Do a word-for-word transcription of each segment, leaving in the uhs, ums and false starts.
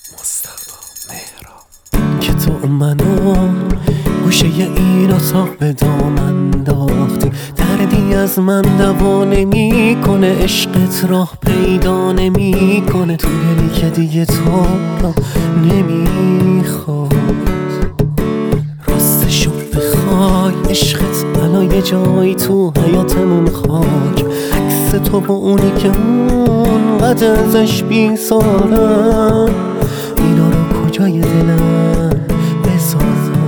مصطفی مهراب که تو منو گوشه این اتاق به دام انداختی، دردی از من دوا نمی کنه، عشقت راه پیدا نمی کنه، تو دلی که دیگه تو را نمیخواد. راستشو بخوای عشقت الان یه جایی تو حیاتمون خاک، عکس تو با اونی که اون قد ازش بی‌سارم، اینا رو کجای دلم بسازم؟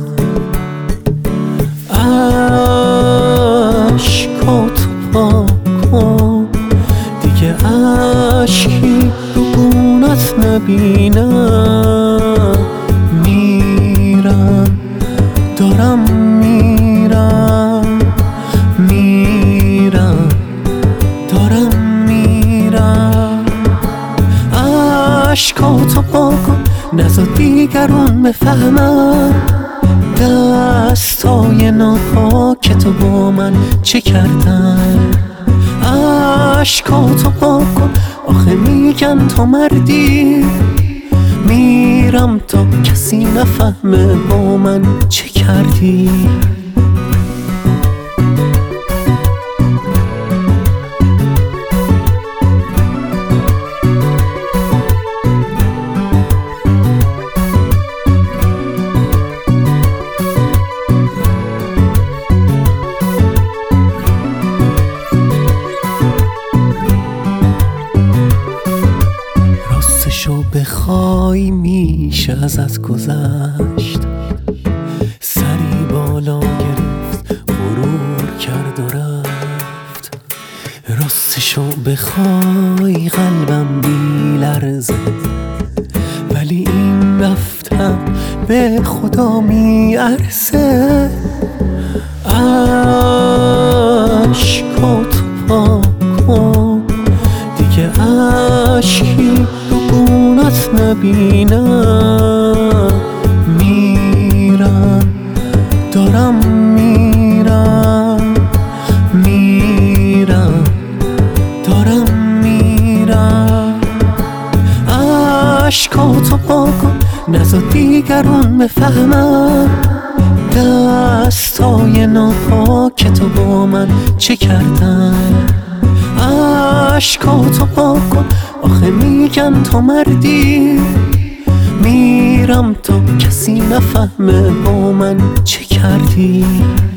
عشقاتو پاک کن دیگه، عشقی رو گونت نبینم. میرم دارم میرم، میرم دارم میرم. عشقاتو پاک کن نذار دیگرون بفهمن دستای ناپاک تو با من چه کردن. عشقاتو پاک کن آخه میگن تو مردی، میرم تا کسی نفهمه با من چه کردی. شو بخوای میشه ازت گذشت، سری بالا گرفت غرور کرد و رفت. راستشو بخوای قلبم میلرزه، ولی این رفتم به خدا میارزه. عشقاتو پاک کن دیگه، عشقی گونت نبینم. میرم دارم میرم، میرم دارم میرم. عشقاتو پاک کن نذار دیگرون بفهمن دستای ناپاک تو با من چه کردن. عشقاتو پاک کن آخه میگن تو مردی، میرم تا کسی نفهمه با من چه کردی.